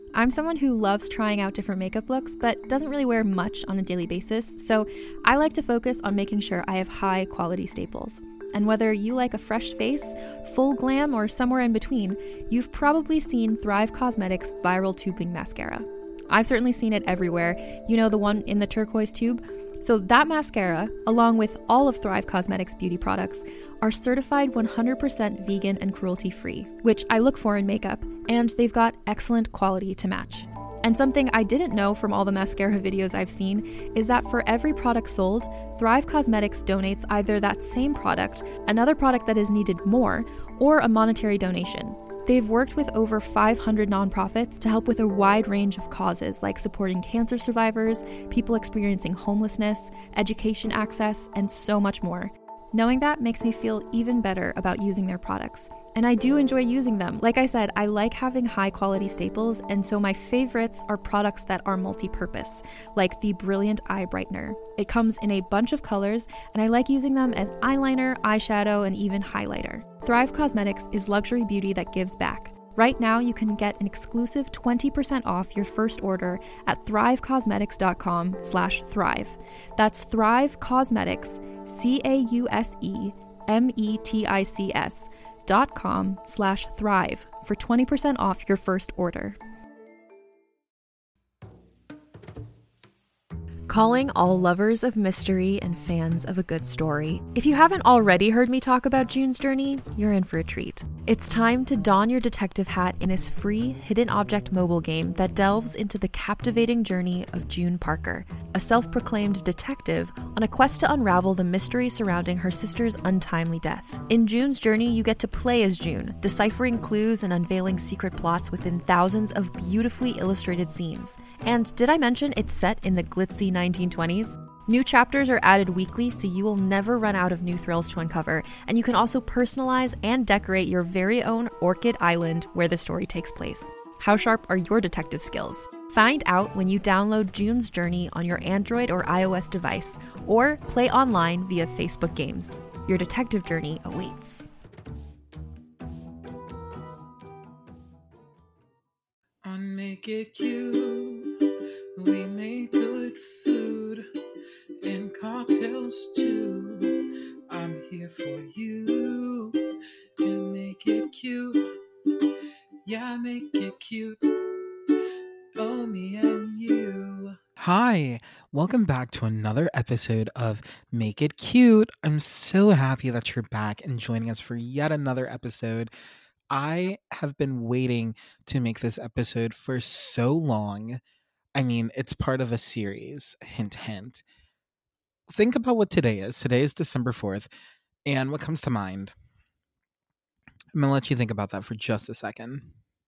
I'm someone who loves trying out different makeup looks, but doesn't really wear much on a daily basis, so I like to focus on making sure I have high quality staples. And whether you like a fresh face, full glam, or somewhere in between, you've probably seen Thrive Causemetics Viral Tubing Mascara. I've certainly seen it everywhere. You know, the one in the turquoise tube? So that mascara, along with all of Thrive Causemetics beauty products, are certified 100% vegan and cruelty-free, which I look for in makeup, and they've got excellent quality to match. And something I didn't know from all the mascara videos I've seen is that for every product sold, Thrive Causemetics donates either that same product, another product that is needed more, or a monetary donation. They've worked with over 500 nonprofits to help with a wide range of causes like supporting cancer survivors, people experiencing homelessness, education access, and so much more. Knowing that makes me feel even better about using their products. And I do enjoy using them. Like I said, I like having high quality staples, and so my favorites are products that are multi-purpose, like the Brilliant Eye Brightener. It comes in a bunch of colors, and I like using them as eyeliner, eyeshadow, and even highlighter. Thrive Causemetics is luxury beauty that gives back. Right now, you can get an exclusive 20% off your first order at thrivecausemetics.com/thrive. That's Thrive Causemetics, CAUSEMETICS.com/thrive for 20% off your first order. Calling all lovers of mystery and fans of a good story. If you haven't already heard me talk about June's Journey, you're in for a treat. It's time to don your detective hat in this free hidden object mobile game that delves into the captivating journey of June Parker, a self-proclaimed detective on a quest to unravel the mystery surrounding her sister's untimely death. In June's Journey, you get to play as June, deciphering clues and unveiling secret plots within thousands of beautifully illustrated scenes. And did I mention it's set in the glitzy 1920s? New chapters are added weekly, so you will never run out of new thrills to uncover, and you can also personalize and decorate your very own Orchid Island where the story takes place. How sharp are your detective skills? Find out when you download June's Journey on your Android or iOS device, or play online via Facebook Games. Your detective journey awaits. On Make It Cute, we make good food and cocktails too. I'm here for you and make it cute. Yeah, make it cute. Oh, me and you. Hi, welcome back to another episode of Make It Cute. I'm so happy that you're back and joining us for yet another episode. I have been waiting to make this episode for so long. I mean, it's part of a series. Hint, hint. Think about what today is. Today is December 4th. And what comes to mind? I'm going to let you think about that for just a second.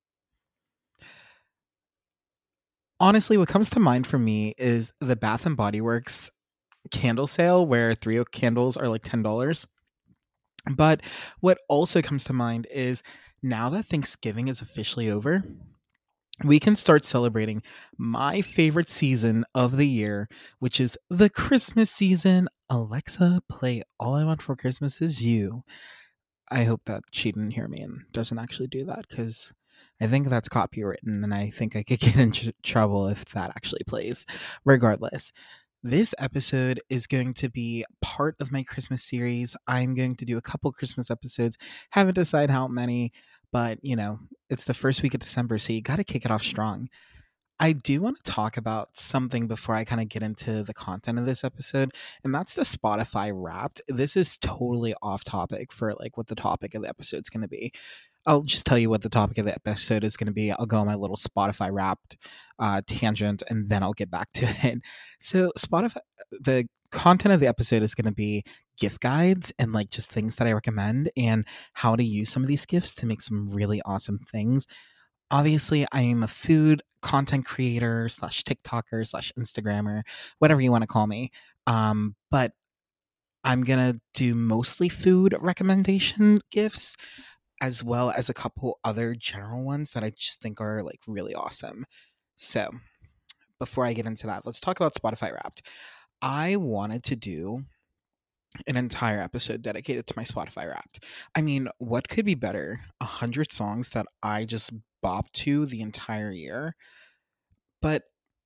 Honestly, what comes to mind for me is the Bath and Body Works candle sale where 3 candles are like $10. But what also comes to mind is now that Thanksgiving is officially over, we can start celebrating my favorite season of the year, which is the Christmas season. Alexa, play All I Want for Christmas Is You. I hope that she didn't hear me and doesn't actually do that, because I think that's copywritten and I think I could get in trouble if that actually plays. Regardless, this episode is going to be part of my Christmas series. I'm going to do a couple Christmas episodes. Haven't decided how many, but you know, it's the first week of December, so you got to kick it off strong. I do want to talk about something before I kind of get into the content of this episode, and that's the Spotify Wrapped. This is totally off topic for like what the topic of the episode is going to be. I'll just tell you what the topic of the episode is going to be. I'll go on my little Spotify Wrapped tangent, and then I'll get back to it. So Spotify, the content of the episode is going to be gift guides and like just things that I recommend and how to use some of these gifts to make some really awesome things. Obviously, I am a food content creator / TikToker / Instagrammer, whatever you want to call me. But I'm going to do mostly food recommendation gifts, as well as a couple other general ones that I just think are like really awesome. So before I get into that, let's talk about Spotify Wrapped. I wanted to do an entire episode dedicated to my Spotify Wrapped. I mean, what could be better? 100 songs that I just bop to the entire year. But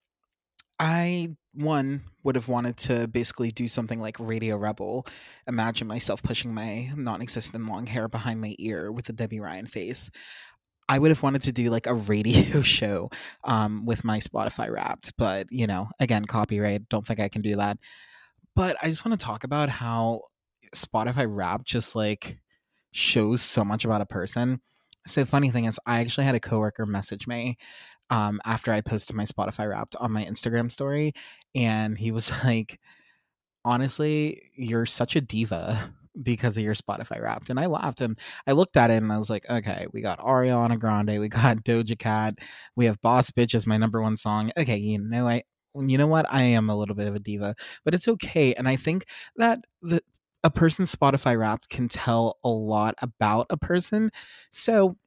I, one, would have wanted to basically do something like Radio Rebel. Imagine myself pushing my non existent long hair behind my ear with a Debbie Ryan face. I would have wanted to do like a radio show with my Spotify Wrapped. But, again, copyright. Don't think I can do that. But I just want to talk about how Spotify Wrapped just like shows so much about a person. So the funny thing is, I actually had a coworker message me after I posted my Spotify Wrapped on my Instagram story, and he was like, "Honestly, you're such a diva because of your Spotify Wrapped." And I laughed and I looked at it and I was like, "Okay, we got Ariana Grande, we got Doja Cat, we have Boss Bitch as my number one song. Okay, you know what? I am a little bit of a diva, but it's okay." And I think that a person's Spotify Wrapped can tell a lot about a person. So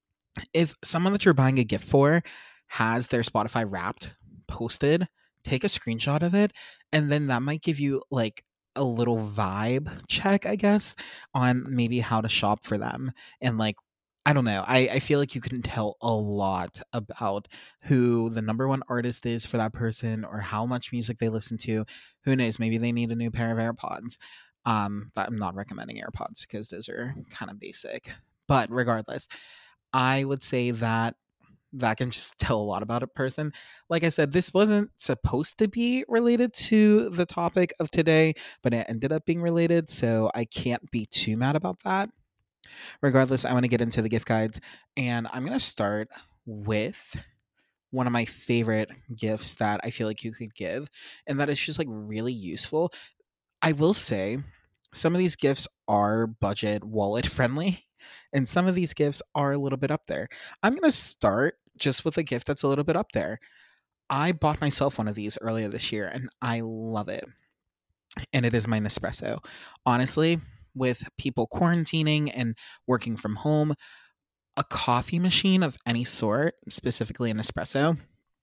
if someone that you're buying a gift for has their Spotify Wrapped posted, take a screenshot of it, and then that might give you like a little vibe check, I guess, on maybe how to shop for them. And like, I don't know. I feel like you can tell a lot about who the number one artist is for that person or how much music they listen to. Who knows? Maybe they need a new pair of AirPods. But I'm not recommending AirPods because those are kind of basic. But regardless, I would say that can just tell a lot about a person. Like I said, this wasn't supposed to be related to the topic of today, but it ended up being related, so I can't be too mad about that. Regardless, I want to get into the gift guides, and I'm going to start with one of my favorite gifts that I feel like you could give, and that is just like really useful. I will say some of these gifts are budget wallet friendly, and some of these gifts are a little bit up there. I'm going to start just with a gift that's a little bit up there. I bought myself one of these earlier this year, and I love it. And it is my Nespresso. Honestly, with people quarantining and working from home, a coffee machine of any sort, specifically an espresso,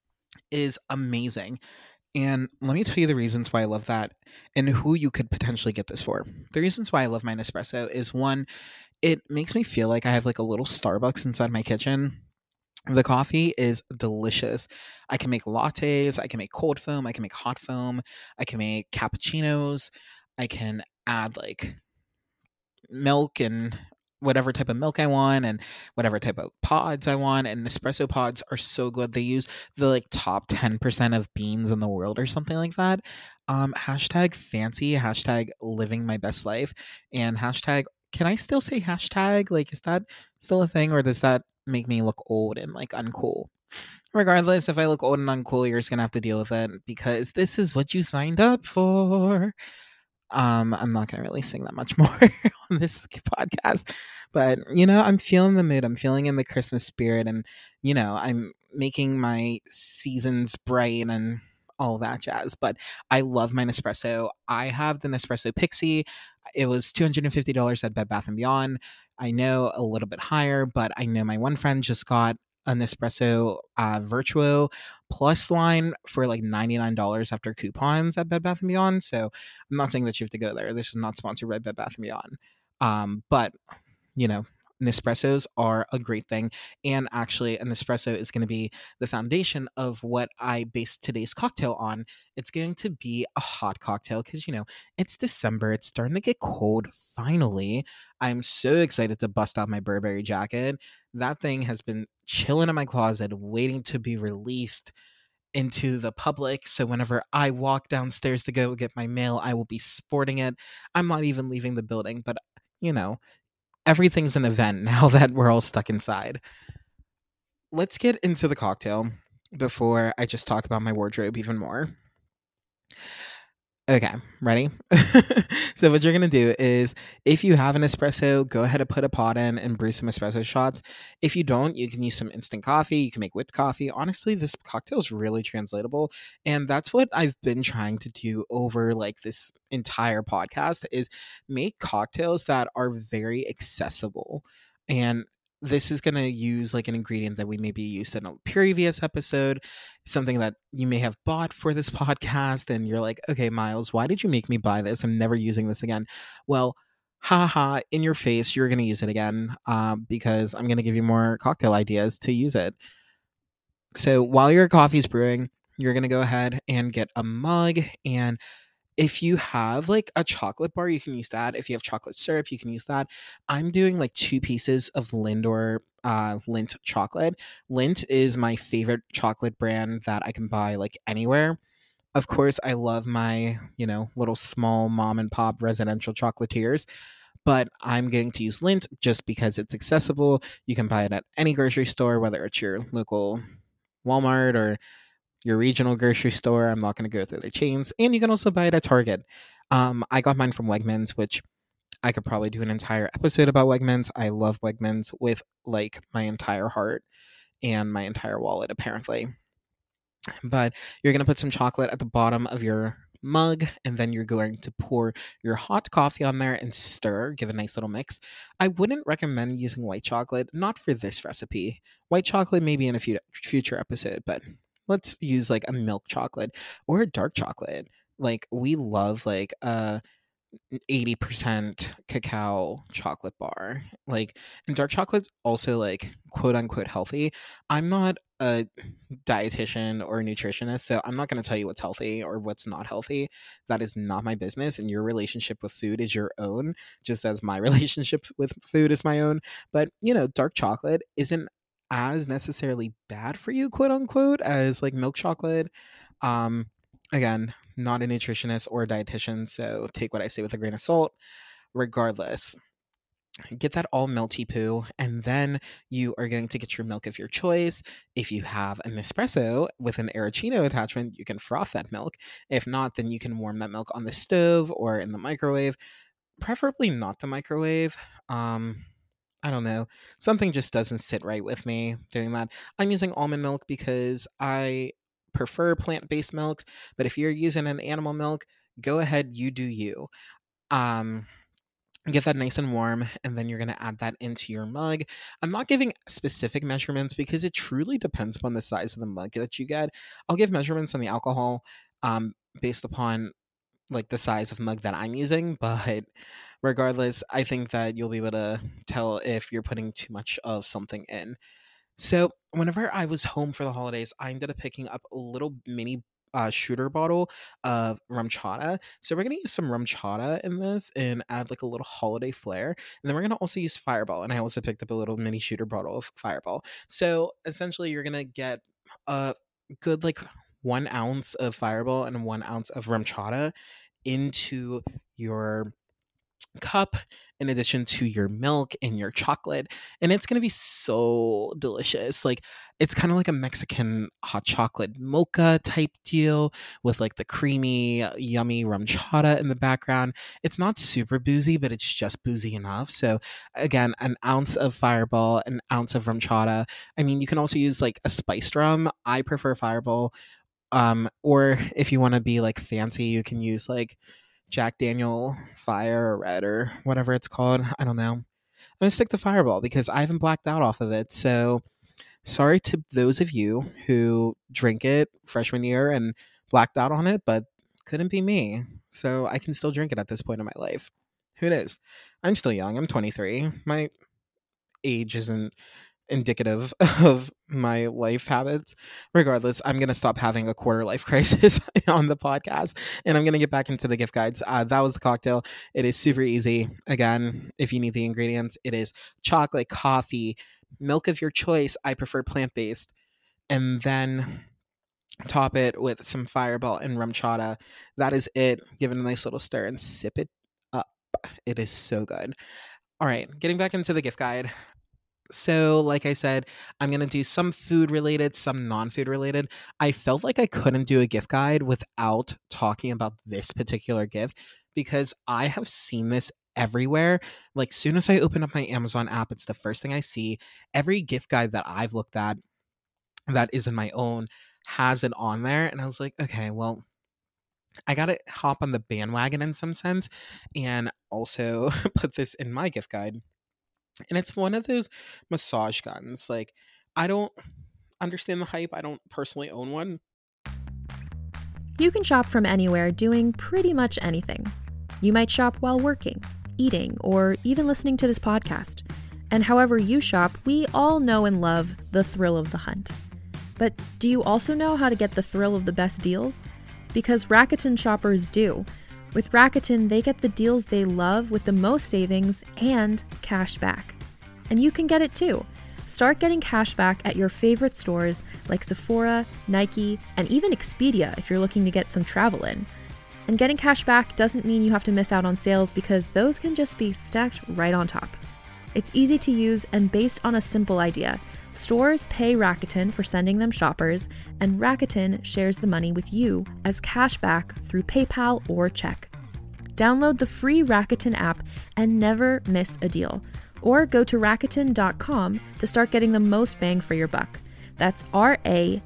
is amazing. And let me tell you the reasons why I love that and who you could potentially get this for. The reasons why I love my Nespresso is, one, it makes me feel like I have like a little Starbucks inside my kitchen. The coffee is delicious. I can make lattes, I can make cold foam, I can make hot foam, I can make cappuccinos, I can add like milk and whatever type of milk I want and whatever type of pods I want. And Nespresso pods are so good. They use the like top 10% of beans in the world or something like that. Hashtag fancy, hashtag living my best life, and hashtag, can I still say hashtag? Like, is that still a thing, or does that make me look old and like uncool? Regardless, if I look old and uncool, you're just gonna have to deal with it because this is what you signed up for. I'm not gonna really sing that much more on this podcast, but I'm feeling the mood. I'm feeling in the Christmas spirit, and I'm making my seasons bright and all that jazz. But I love my Nespresso. I have the Nespresso Pixie. It was $250 at Bed Bath and Beyond. I know a little bit higher, but I know my one friend just got a Nespresso Virtuo Plus line for like $99 after coupons at Bed Bath & Beyond. So I'm not saying that you have to go there. This is not sponsored by Bed Bath & Beyond. But, Nespressos are a great thing. And actually, an espresso is going to be the foundation of what I base today's cocktail on. It's going to be a hot cocktail because, it's December. It's starting to get cold. Finally, I'm so excited to bust out my Burberry jacket. That thing has been chilling in my closet, waiting to be released into the public. So whenever I walk downstairs to go get my mail, I will be sporting it. I'm not even leaving the building, but, everything's an event now that we're all stuck inside. Let's get into the cocktail before I just talk about my wardrobe even more. Okay, ready? So what you're going to do is, if you have an espresso, go ahead and put a pot in and brew some espresso shots. If you don't, you can use some instant coffee. You can make whipped coffee. Honestly, this cocktail is really translatable. And that's what I've been trying to do over like this entire podcast, is make cocktails that are very accessible. And this is going to use like an ingredient that we maybe used in a previous episode, something that you may have bought for this podcast. And you're like, okay, Miles, why did you make me buy this? I'm never using this again. Well, ha ha, in your face, you're going to use it again, because I'm going to give you more cocktail ideas to use it. So while your coffee's brewing, you're going to go ahead and get a mug. And if you have like a chocolate bar, you can use that. If you have chocolate syrup, you can use that. I'm doing like 2 pieces of Lindor Lindt chocolate. Lindt is my favorite chocolate brand that I can buy like anywhere. Of course, I love my, little small mom and pop residential chocolatiers, but I'm going to use Lindt just because it's accessible. You can buy it at any grocery store, whether it's your local Walmart or your regional grocery store. I'm not going to go through the chains. And you can also buy it at Target. I got mine from Wegmans, which I could probably do an entire episode about Wegmans. I love Wegmans with like my entire heart and my entire wallet, apparently. But you're going to put some chocolate at the bottom of your mug, and then you're going to pour your hot coffee on there and stir, give a nice little mix. I wouldn't recommend using white chocolate, not for this recipe. White chocolate maybe in a future episode, but let's use like a milk chocolate or a dark chocolate. Like we love like 80% cacao chocolate bar. Like, and dark chocolate's also like quote unquote healthy. I'm not a dietitian or a nutritionist, so I'm not going to tell you what's healthy or what's not healthy. That is not my business, and your relationship with food is your own, just as my relationship with food is my own. But, dark chocolate isn't as necessarily bad for you, quote unquote, as like milk chocolate. Again, not a nutritionist or a dietitian, so take what I say with a grain of salt. Regardless, get that all melty poo, and then you are going to get your milk of your choice. If you have an espresso with an Arancino attachment, you can froth that milk. If not, then you can warm that milk on the stove or in the microwave, preferably not the microwave. I don't know. Something just doesn't sit right with me doing that. I'm using almond milk because I prefer plant-based milks, but if you're using an animal milk, go ahead, you do you. Um, get that nice and warm, and then you're going to add that into your mug. I'm not giving specific measurements because it truly depends upon the size of the mug that you get. I'll give measurements on the alcohol based upon like the size of mug that I'm using, but regardless, I think that you'll be able to tell if you're putting too much of something in. So whenever I was home for the holidays, I ended up picking up a little mini shooter bottle of rum chata. So we're gonna use some rum chata in this and add like a little holiday flair. And then we're gonna also use Fireball. And I also picked up a little mini shooter bottle of Fireball. So essentially, you're gonna get a good like 1 ounce of Fireball and 1 ounce of rum chata into your cup in addition to your milk and your chocolate, and it's going to be so delicious. Like it's kind of like a Mexican hot chocolate mocha type deal with like the creamy yummy rum chata in the background. It's not super boozy, but it's just boozy enough. So again, 1 ounce of Fireball, 1 ounce of rum chata. I mean, you can also use like a spiced rum. I prefer Fireball. Or if you want to be like fancy, you can use like Jack Daniel Fire or Red or whatever it's called. I don't know. I'm gonna stick to Fireball because I haven't blacked out off of it. So sorry to those of you who drink it freshman year and blacked out on it, but couldn't be me. So I can still drink it at this point in my life. Who knows? I'm still young. I'm 23. My age isn't indicative of my life habits. Regardless, I'm going to stop having a quarter life crisis on the podcast, and I'm going to get back into the gift guides. That was the cocktail. It is super easy. Again, if you need the ingredients, it is chocolate, coffee, milk of your choice. I prefer plant-based. And then top it with some Fireball and rum chata. That is it. Give it a nice little stir and sip it up. It is so good. All right, getting back into the gift guide. So, like I said, I'm going to do some food related, some non-food related. I felt like I couldn't do a gift guide without talking about this particular gift because I have seen this everywhere. Like, soon as I open up my Amazon app, it's the first thing I see. Every gift guide that I've looked at that isn't my own has it on there. And I was like, okay, well, I got to hop on the bandwagon in some sense and also put this in my gift guide. And it's one of those massage guns. Like, I don't understand the hype. I don't personally own one. You can shop from anywhere doing pretty much anything. You might shop while working, eating, or even listening to this podcast. And however you shop, we all know and love the thrill of the hunt. But do you also know how to get the thrill of the best deals? Because Rakuten shoppers do. With Rakuten, they get the deals they love with the most savings and cash back. And you can get it too. Start getting cash back at your favorite stores like Sephora, Nike, and even Expedia if you're looking to get some travel in. And getting cash back doesn't mean you have to miss out on sales, because those can just be stacked right on top. It's easy to use and based on a simple idea. Stores pay Rakuten for sending them shoppers, and Rakuten shares the money with you as cash back through PayPal or check. Download the free Rakuten app and never miss a deal. Or go to Rakuten.com to start getting the most bang for your buck. That's Rakuten.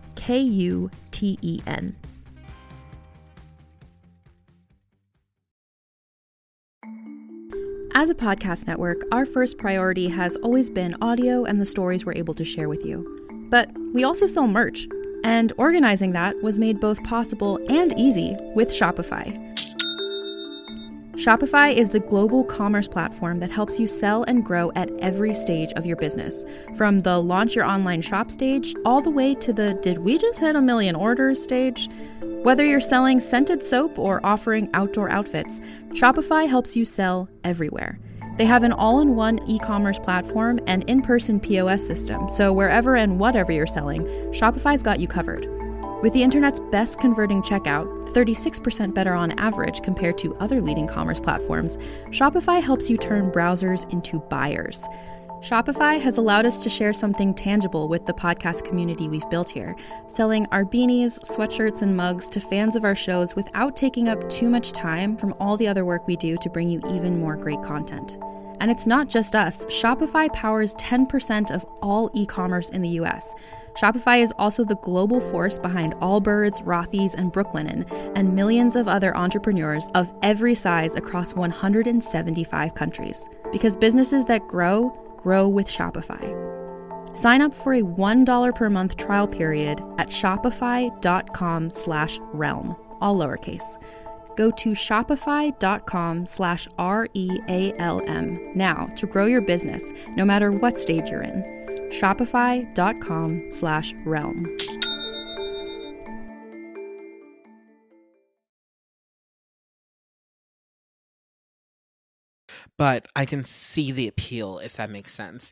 As a podcast network, our first priority has always been audio and the stories we're able to share with you. But we also sell merch, and organizing that was made both possible and easy with Shopify. Shopify is the global commerce platform that helps you sell and grow at every stage of your business, from the launch your online shop stage all the way to the did we just hit 1 million orders stage. Whether you're selling scented soap or offering outdoor outfits, Shopify helps you sell everywhere. They have an all-in-one e-commerce platform and in-person POS system, so wherever and whatever you're selling, Shopify's got you covered. With the internet's best converting checkout, 36% better on average compared to other leading commerce platforms, Shopify helps you turn browsers into buyers. Shopify has allowed us to share something tangible with the podcast community we've built here, selling our beanies, sweatshirts, and mugs to fans of our shows without taking up too much time from all the other work we do to bring you even more great content. And it's not just us. Shopify powers 10% of all e-commerce in the US. Shopify is also the global force behind Allbirds, Rothy's, and Brooklinen, and millions of other entrepreneurs of every size across 175 countries. Because businesses that grow with Shopify. Sign up for a $1 per month trial period at shopify.com/realm, all lowercase. Go to shopify.com/REALM now to grow your business, no matter what stage you're in. Shopify.com/realm. But I can see the appeal, if that makes sense.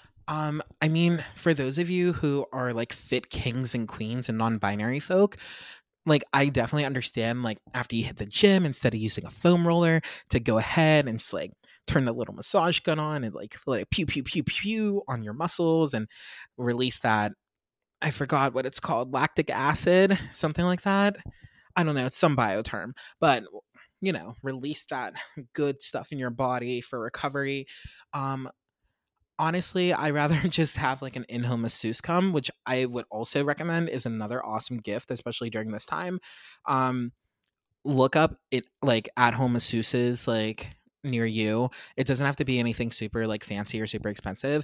I mean, for those of you who are like fit kings and queens and non-binary folk, like I definitely understand, like after you hit the gym, instead of using a foam roller, to go ahead and just like turn the little massage gun on and like let it pew pew pew pew on your muscles and release that, I forgot what it's called, lactic acid, something like that. I don't know, it's some bioterm, but release that good stuff in your body for recovery. Um, Honestly, I rather just have like an in-home masseuse come, which I would also recommend is another awesome gift, especially during this time. Um, Look up it like at-home masseuses like near you. It doesn't have to be anything super like fancy or super expensive.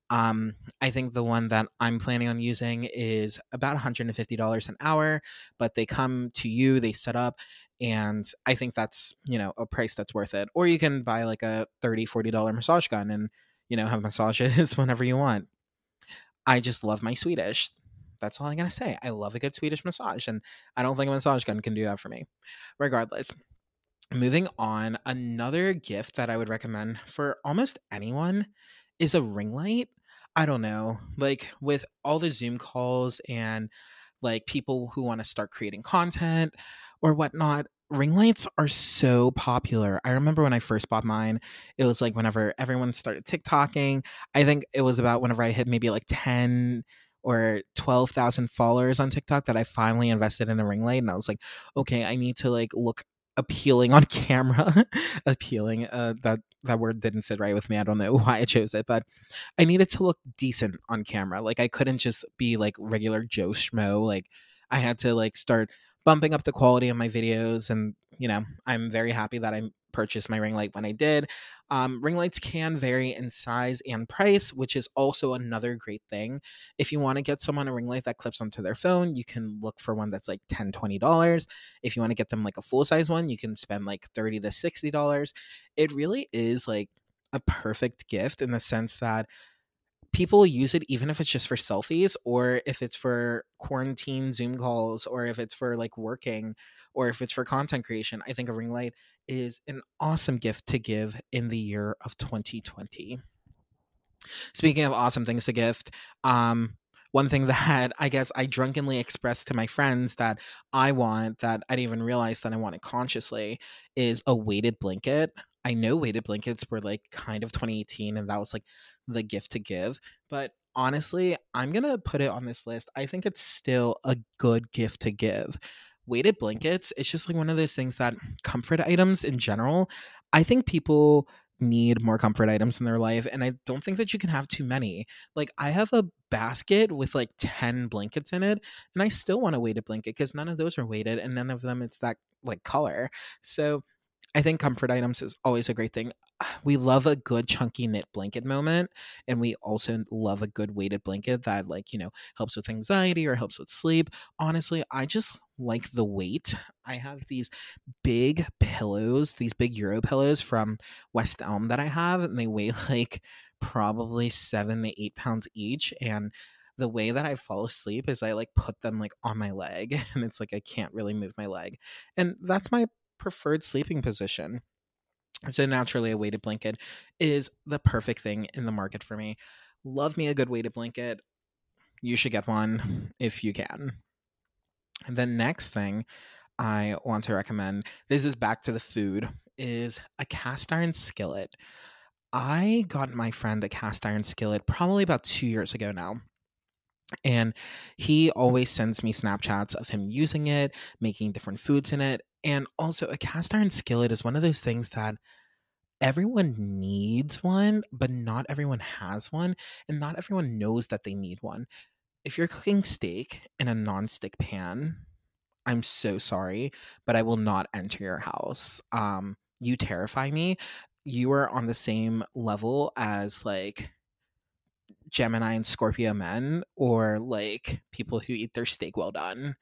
I think the one that I'm planning on using is about $150 an hour, but they come to you, they set up, and I think that's, a price that's worth it. Or you can buy like a $30-$40 massage gun and, have massages whenever you want. I just love my Swedish. That's all I'm going to say. I love a good Swedish massage, and I don't think a massage gun can do that for me. Regardless, moving on, another gift that I would recommend for almost anyone is a ring light. I don't know, like with all the Zoom calls and like people who want to start creating content or whatnot, ring lights are so popular. I remember when I first bought mine, it was like whenever everyone started TikToking. I think it was about whenever I hit maybe like 10 or 12,000 followers on TikTok that I finally invested in a ring light. And I was like, okay, I need to like look appealing on camera. Appealing, that word didn't sit right with me. I don't know why I chose it, but I needed to look decent on camera. Like I couldn't just be like regular Joe Schmo. Like I had to like start bumping up the quality of my videos, and I'm very happy that I'm purchase my ring light when I did. Ring lights can vary in size and price, which is also another great thing. If you want to get someone a ring light that clips onto their phone, you can look for one that's like $10-$20. If you want to get them like a full size one, you can spend like $30-$60. It really is like a perfect gift in the sense that people use it even if it's just for selfies, or if it's for quarantine Zoom calls, or if it's for like working, or if it's for content creation. I think a ring light is an awesome gift to give in the year of 2020. Speaking of awesome things to gift, one thing that I guess I drunkenly expressed to my friends that I want, that I didn't even realize that I wanted consciously, is a weighted blanket. I know weighted blankets were like kind of 2018 and that was like the gift to give, but honestly, I'm going to put it on this list. I think it's still a good gift to give. Weighted blankets, it's just like one of those things that comfort items in general, I think people need more comfort items in their life, and I don't think that you can have too many. Like I have a basket with like 10 blankets in it, and I still want a weighted blanket because none of those are weighted and none of them it's that like color. So I think comfort items is always a great thing. We love a good chunky knit blanket moment, and we also love a good weighted blanket that like, helps with anxiety or helps with sleep. Honestly, I just like the weight. I have these big pillows, these big Euro pillows from West Elm that I have, and they weigh like probably 7 to 8 pounds each. And the way that I fall asleep is I like put them like on my leg, and it's like I can't really move my leg. And that's my preferred sleeping position. So naturally, a weighted blanket is the perfect thing in the market for me. Love me a good weighted blanket. You should get one if you can. And the next thing I want to recommend, this is back to the food, is a cast iron skillet. I got my friend a cast iron skillet probably about 2 years ago now. And he always sends me Snapchats of him using it, making different foods in it. And also, a cast iron skillet is one of those things that everyone needs one, but not everyone has one. And not everyone knows that they need one. If you're cooking steak in a non-stick pan, I'm so sorry, but I will not enter your house. You terrify me. You are on the same level as like Gemini and Scorpio men, or like people who eat their steak well done.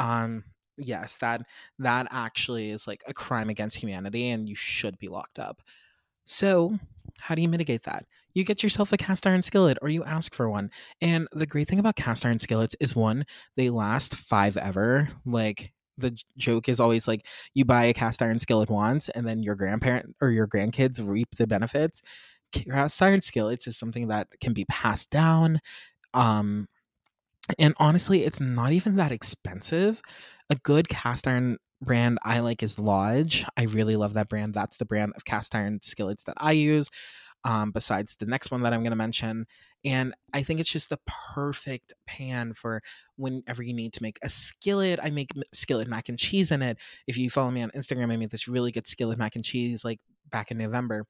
Yes, that actually is like a crime against humanity, and you should be locked up. So, how do you mitigate that? You get yourself a cast iron skillet, or you ask for one. And the great thing about cast iron skillets is, one, they last five ever. Like the joke is always like you buy a cast iron skillet once and then your grandparent or your grandkids reap the benefits. Cast iron skillets is something that can be passed down. Um and honestly, it's not even that expensive. A good cast iron brand I like is Lodge. I really love that brand. That's the brand of cast iron skillets that I use, besides the next one that I'm going to mention. And I think it's just the perfect pan for whenever you need to make a skillet. I make skillet mac and cheese in it. If you follow me on Instagram, I made this really good skillet mac and cheese like back in November.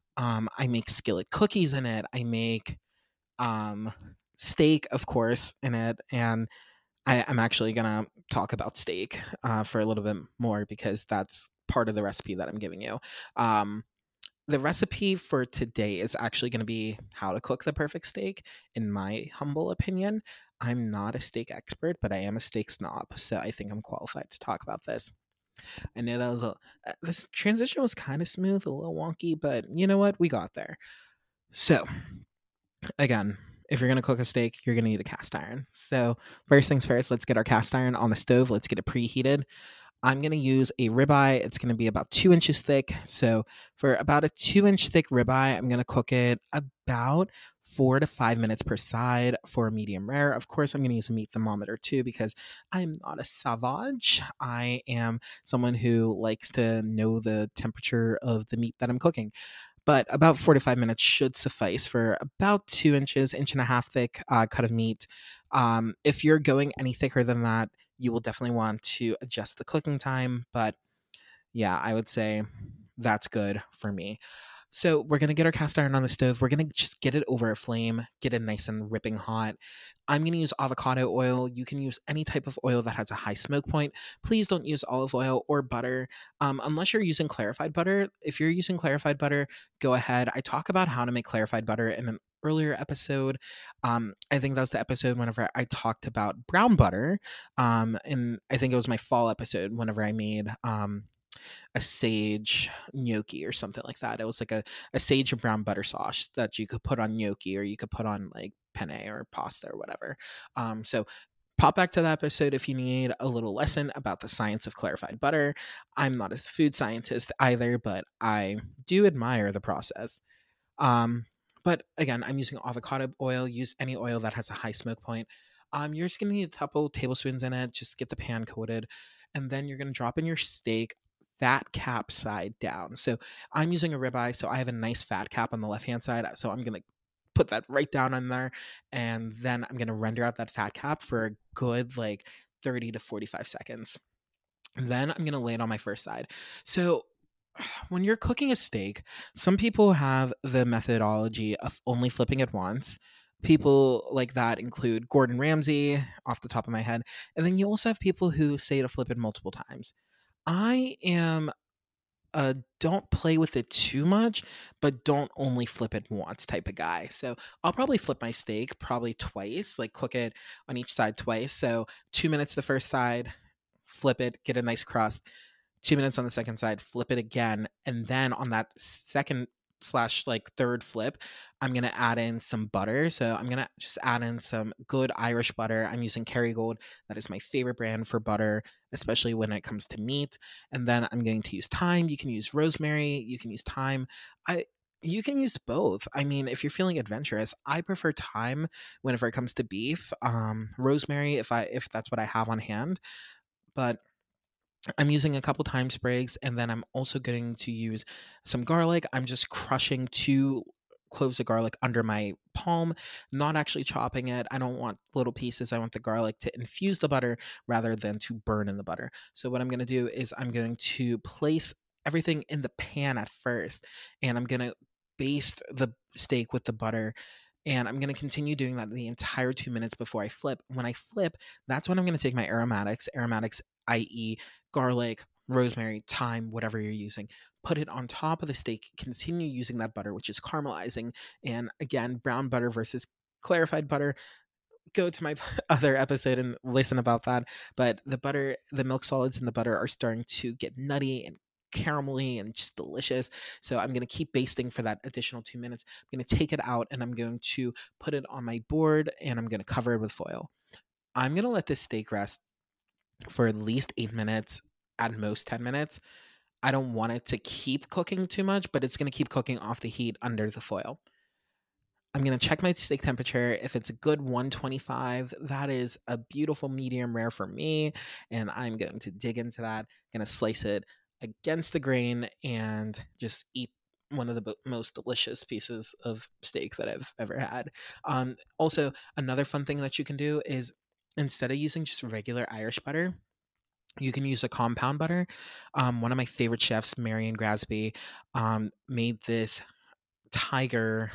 I make skillet cookies in it. I make um, steak, of course, in it. And I'm actually going to talk about steak for a little bit more because that's part of the recipe that I'm giving you. The recipe for today is actually going to be how to cook the perfect steak, in my humble opinion. I'm not a steak expert, but I am a steak snob, so I think I'm qualified to talk about this. I know that was this transition was kind of smooth, a little wonky, but you know what? We got there. So, again, if you're going to cook a steak, you're going to need a cast iron. So, first things first, let's get our cast iron on the stove. Let's get it preheated. I'm going to use a ribeye. It's going to be about 2 inches thick. So for about a 2-inch thick ribeye, I'm going to cook it about 4 to 5 minutes per side for a medium rare. Of course, I'm going to use a meat thermometer too because I'm not a savage. I am someone who likes to know the temperature of the meat that I'm cooking. But about 4 to 5 minutes should suffice for about 2 inches, inch and a half thick cut of meat. If you're going any thicker than that, you will definitely want to adjust the cooking time. But yeah, I would say that's good for me. So we're going to get our cast iron on the stove. We're going to just get it over a flame, get it nice and ripping hot. I'm going to use avocado oil. You can use any type of oil that has a high smoke point. Please don't use olive oil or butter unless you're using clarified butter. If you're using clarified butter, go ahead. I talk about how to make clarified butter in an earlier episode. I think that was the episode whenever I talked about brown butter. And I think it was my fall episode whenever I made a sage gnocchi or something like that. It was like a sage and brown butter sauce that you could put on gnocchi, or you could put on like penne or pasta or whatever. So pop back to that episode if you need a little lesson about the science of clarified butter. I'm not a food scientist either, but I do admire the process. Um, but again, I'm using avocado oil. Use any oil that has a high smoke point. You're just gonna need a couple tablespoons in it. Just get the pan coated, and then you're gonna drop in your steak, fat cap side down. So I'm using a ribeye, so I have a nice fat cap on the left hand side. So I'm gonna put that right down on there, and then I'm gonna render out that fat cap for a good like 30 to 45 seconds. Then I'm gonna lay it on my first side. So when you're cooking a steak, some people have the methodology of only flipping it once. People like that include Gordon Ramsay, off the top of my head. And then you also have people who say to flip it multiple times. I am a don't play with it too much, but don't only flip it once type of guy. So I'll probably flip my steak probably twice, like cook it on each side twice. So 2 minutes the first side, flip it, get a nice crust. 2 minutes on the second side, flip it again, and then on that second slash like third flip, I'm gonna add in some butter. So I'm gonna just add in some good Irish butter. I'm using Kerrygold. That is my favorite brand for butter, especially when it comes to meat. And then I'm going to use thyme. You can use rosemary. You can use thyme. You can use both. I mean, if you're feeling adventurous, I prefer thyme whenever it comes to beef. Rosemary if that's what I have on hand, but I'm using a couple thyme sprigs, and then I'm also going to use some garlic. I'm just crushing 2 cloves of garlic under my palm, not actually chopping it. I don't want little pieces. I want the garlic to infuse the butter rather than to burn in the butter. So what I'm going to do is I'm going to place everything in the pan at first, and I'm going to baste the steak with the butter. And I'm going to continue doing that the entire 2 minutes before I flip. When I flip, that's when I'm going to take my aromatics, i.e., garlic, rosemary, thyme, whatever you're using, put it on top of the steak, continue using that butter, which is caramelizing. And again, brown butter versus clarified butter. Go to my other episode and listen about that. But the butter, the milk solids in the butter are starting to get nutty and caramelly and just delicious. So I'm going to keep basting for that additional 2 minutes. I'm going to take it out and I'm going to put it on my board, and I'm going to cover it with foil. I'm going to let this steak rest for at least 8 minutes, at most 10 minutes. I don't want it to keep cooking too much, but it's going to keep cooking off the heat under the foil. I'm going to check my steak temperature. If it's a good 125, that is a beautiful medium rare for me. And I'm going to dig into that. I'm going to slice it against the grain and just eat one of the most delicious pieces of steak that I've ever had. Also, another fun thing that you can do is, instead of using just regular Irish butter, you can use a compound butter. One of my favorite chefs, Marion Grasby, made this tiger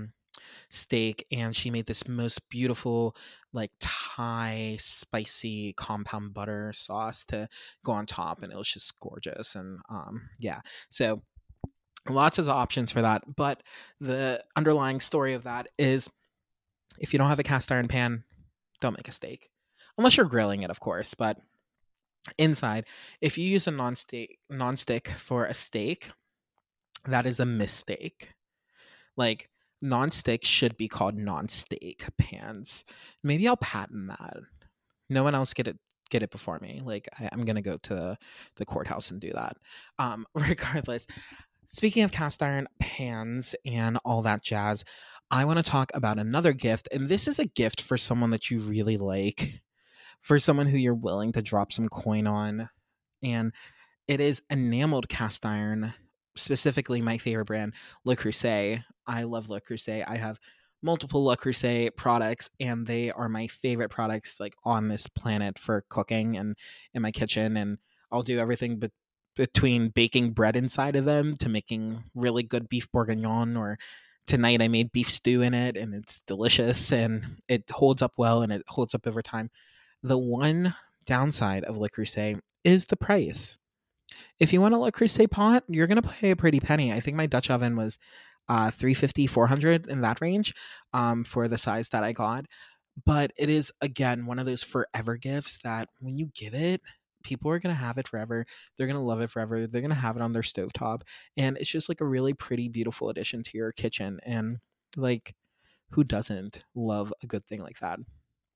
steak, and she made this most beautiful like Thai spicy compound butter sauce to go on top, and it was just gorgeous. And yeah, so lots of options for that. But the underlying story of that is, if you don't have a cast iron pan, don't make a steak unless you're grilling it, of course. But inside, if you use a non-stick for a steak, that is a mistake. Like, non-stick should be called non-steak pans. Maybe I'll patent that. No one else get it before me. Like, I'm gonna go to the courthouse and do that. Regardless, speaking of cast iron pans and all that jazz, I want to talk about another gift, and this is a gift for someone that you really like, for someone who you're willing to drop some coin on, and it is enameled cast iron. Specifically, my favorite brand, Le Creuset. I love Le Creuset. I have multiple Le Creuset products, and they are my favorite products like on this planet for cooking and in my kitchen. And I'll do everything but between baking bread inside of them to making really good beef bourguignon, or tonight I made beef stew in it and it's delicious and it holds up well and it holds up over time. The one downside of Le Creuset is the price. If you want a Le Creuset pot, you're going to pay a pretty penny. I think my Dutch oven was 350, 400 in that range for the size that I got. But it is, again, one of those forever gifts that when you give it, people are going to have it forever. They're going to love it forever. They're going to have it on their stovetop. And it's just like a really pretty, beautiful addition to your kitchen. And like, who doesn't love a good thing like that?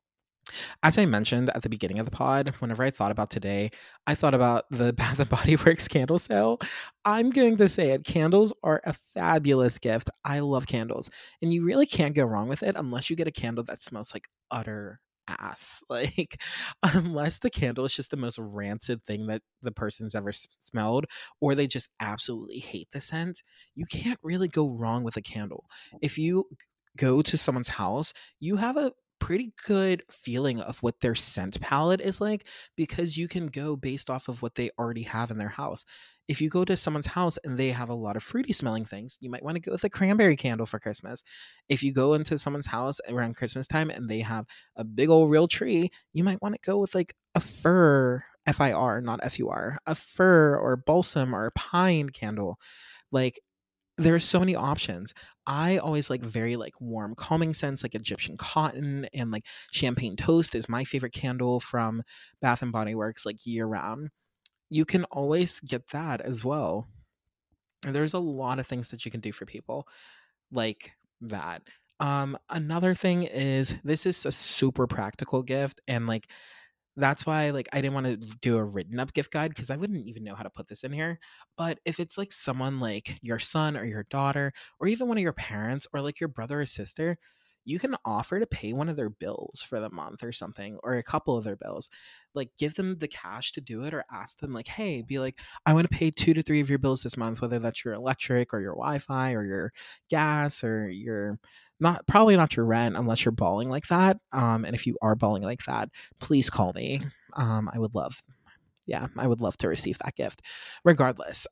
As I mentioned at the beginning of the pod, whenever I thought about today, I thought about the Bath and Body Works candle sale. I'm going to say it. Candles are a fabulous gift. I love candles. And you really can't go wrong with it unless you get a candle that smells like utter ass. Like, unless the candle is just the most rancid thing that the person's ever smelled, or they just absolutely hate the scent, you can't really go wrong with a candle. If you go to someone's house, you have a pretty good feeling of what their scent palette is like, because you can go based off of what they already have in their house. If you go to someone's house and they have a lot of fruity smelling things, you might want to go with a cranberry candle for Christmas. If you go into someone's house around Christmas time and they have a big old real tree, you might want to go with like a fir, FIR, not FUR, a fir or balsam or pine candle. Like, there's so many options. I always like very like warm, calming scents like Egyptian cotton, and like champagne toast is my favorite candle from Bath and Body Works, like year round. You can always get that as well. And there's a lot of things that you can do for people like that. Another thing is, this is a super practical gift, and like that's why, like, I didn't want to do a written up gift guide because I wouldn't even know how to put this in here. But if it's like someone like your son or your daughter, or even one of your parents, or like your brother or sister, you can offer to pay one of their bills for the month or something, or a couple of their bills. Like, give them the cash to do it, or ask them, like, hey, be like, I want to pay 2 to 3 of your bills this month, whether that's your electric or your Wi Fi or your gas or your, not probably not your rent unless you're balling like that. And if you are balling like that, please call me. I would love, yeah, I would love to receive that gift. Regardless,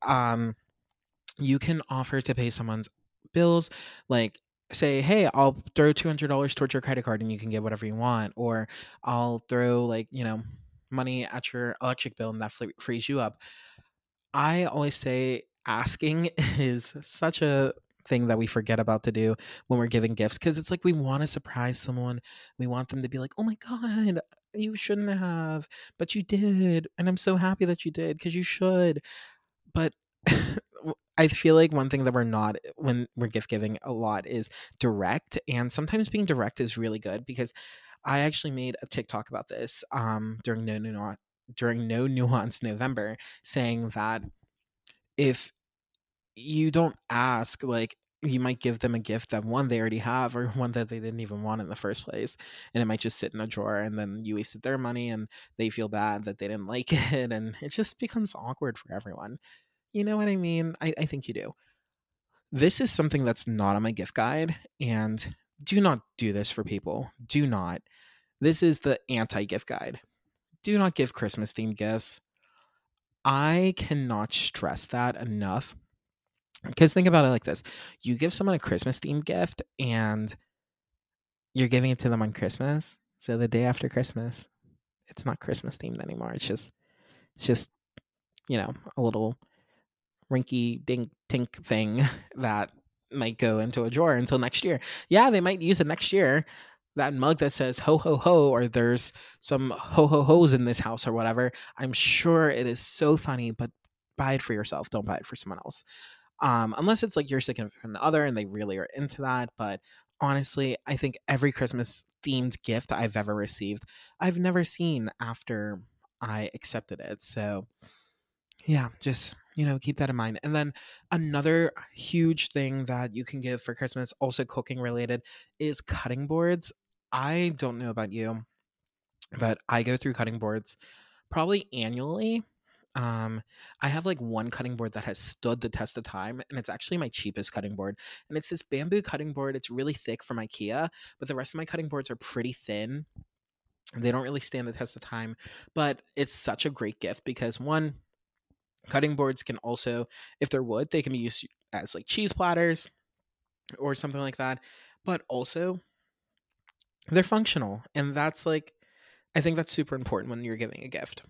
you can offer to pay someone's bills, like say, hey, I'll throw $200 towards your credit card and you can get whatever you want, or I'll throw, like, money at your electric bill and that frees you up. I always say asking is such a thing that we forget about to do when we're giving gifts, because it's like we want to surprise someone. We want them to be like, oh my God, you shouldn't have, but you did. And I'm so happy that you did because you should. But I feel like one thing that we're not when we're gift giving a lot is direct. And sometimes being direct is really good, because I actually made a TikTok about this during No Nuance November, saying that if you don't ask, like, you might give them a gift that one they already have, or one that they didn't even want in the first place, and it might just sit in a drawer, and then you wasted their money and they feel bad that they didn't like it, and it just becomes awkward for everyone. You know what I mean? I think you do. This is something that's not on my gift guide, and do not do this for people. Do not. This is the anti gift guide. Do not give Christmas themed gifts. I cannot stress that enough. Because think about it like this: you give someone a Christmas themed gift and you're giving it to them on Christmas. So the day after Christmas, it's not Christmas themed anymore. It's just, a little rinky dink tink thing that might go into a drawer until next year. Yeah, they might use it next year. That mug that says ho ho ho, or there's some ho ho ho's in this house or whatever. I'm sure it is so funny, but buy it for yourself. Don't buy it for someone else. Unless it's like your significant other and they really are into that. But honestly, I think every Christmas themed gift I've ever received, I've never seen after I accepted it. So yeah, just, keep that in mind. And then another huge thing that you can give for Christmas, also cooking related, is cutting boards. I don't know about you, but I go through cutting boards probably annually. I have like one cutting board that has stood the test of time, and it's actually my cheapest cutting board. And it's this bamboo cutting board. It's really thick from IKEA, but the rest of my cutting boards are pretty thin. They don't really stand the test of time, but it's such a great gift because, one, Cutting boards can also, if they're wood, they can be used as like cheese platters or something like that. But also, they're functional. And that's like, I think that's super important when you're giving a gift.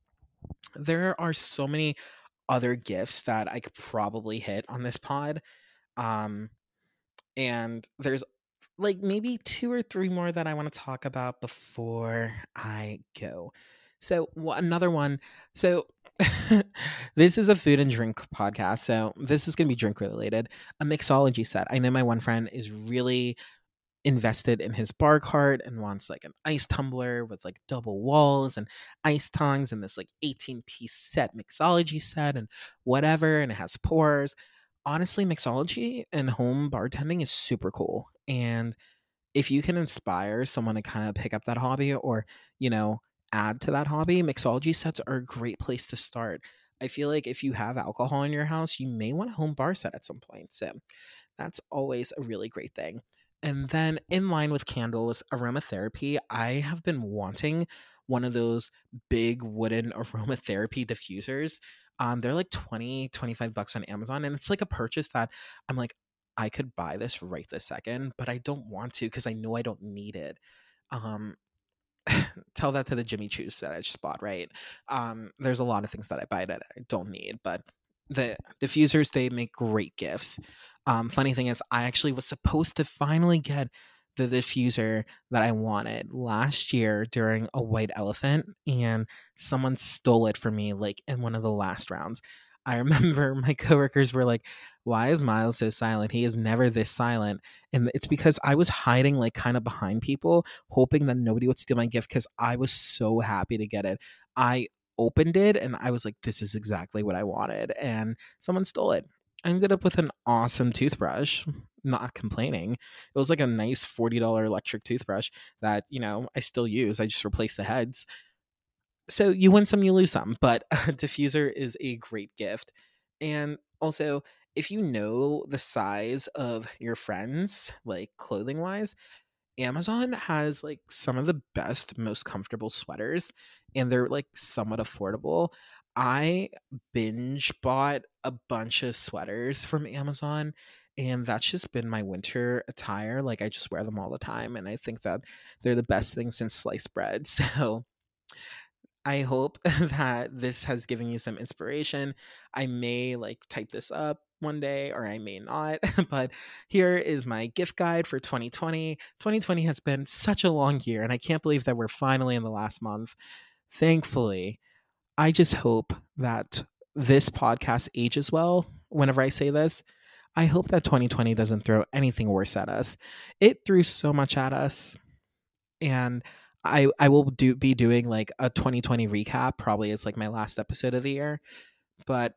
There are so many other gifts that I could probably hit on this pod. Um, and there's like maybe two or three more that I want to talk about before I go. So, another one. So, this is a food and drink podcast. So, this is going to be drink related. A mixology set. I know my one friend is really invested in his bar cart and wants like an ice tumbler with like double walls and ice tongs and this like 18-piece set, mixology set, and whatever. And it has pours. Honestly, mixology and home bartending is super cool. And if you can inspire someone to kind of pick up that hobby or, you know, add to that hobby, mixology sets are a great place to start. I feel like if you have alcohol in your house, you may want a home bar set at some point. So that's always a really great thing. And then in line with candles, aromatherapy, I have been wanting one of those big wooden aromatherapy diffusers. They're like 20-25 bucks on Amazon. And it's like a purchase that I'm like, I could buy this right this second, but I don't want to because I know I don't need it. Um, Tell that to the Jimmy Choos that I just bought, right? There's a lot of things that I buy that I don't need, but the diffusers, they make great gifts. Funny thing is, I actually was supposed to finally get the diffuser that I wanted last year during a white elephant, and someone stole it from me like in one of the last rounds. I remember my coworkers were like, "Why is Miles so silent? He is never this silent." And it's because I was hiding like kind of behind people, hoping that nobody would steal my gift because I was so happy to get it. I opened it and I was like, this is exactly what I wanted. And someone stole it. I ended up with an awesome toothbrush, not complaining. It was like a nice $40 electric toothbrush that, you know, I still use. I just replaced the heads. So you win some, you lose some, but a diffuser is a great gift. And also, if you know the size of your friends, like clothing wise, Amazon has like some of the best, most comfortable sweaters, and they're like somewhat affordable. I binge bought a bunch of sweaters from Amazon, and that's just been my winter attire. Like, I just wear them all the time, and I think that they're the best thing since sliced bread. So I hope that this has given you some inspiration. I may like type this up one day or I may not, but here is my gift guide for 2020. 2020 has been such a long year, and I can't believe that we're finally in the last month. Thankfully, I just hope that this podcast ages well whenever I say this. I hope that 2020 doesn't throw anything worse at us. It threw so much at us, and I will be doing like a 2020 recap probably as like my last episode of the year, but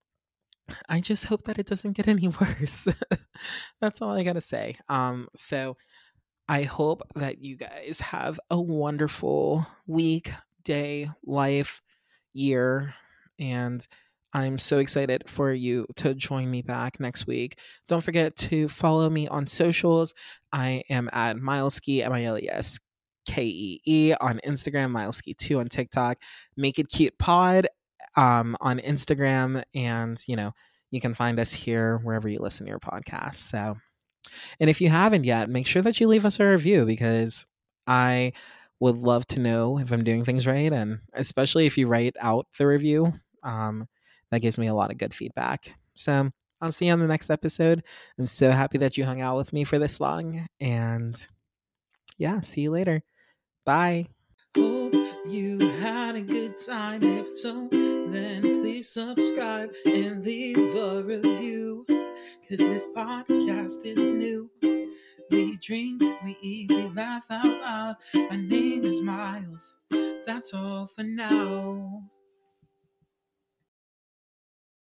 I just hope that it doesn't get any worse. That's all I got to say. So I hope that you guys have a wonderful week, day, life, year, and I'm so excited for you to join me back next week. Don't forget to follow me on socials. I am at Mileski, MILESKEE on Instagram, Mileski2 on TikTok, Make It Cute Pod on Instagram, and you know, you can find us here wherever you listen to your podcasts. So, and if you haven't yet, make sure that you leave us a review because I would love to know if I'm doing things right. And especially if you write out the review, that gives me a lot of good feedback. So I'll see you on the next episode. I'm so happy that you hung out with me for this long. And yeah, see you later. Bye. Hope you had a good time. If so, then please subscribe and leave a review. Cause this podcast is new. We drink, we eat, we laugh out loud. My name is Miles. That's all for now.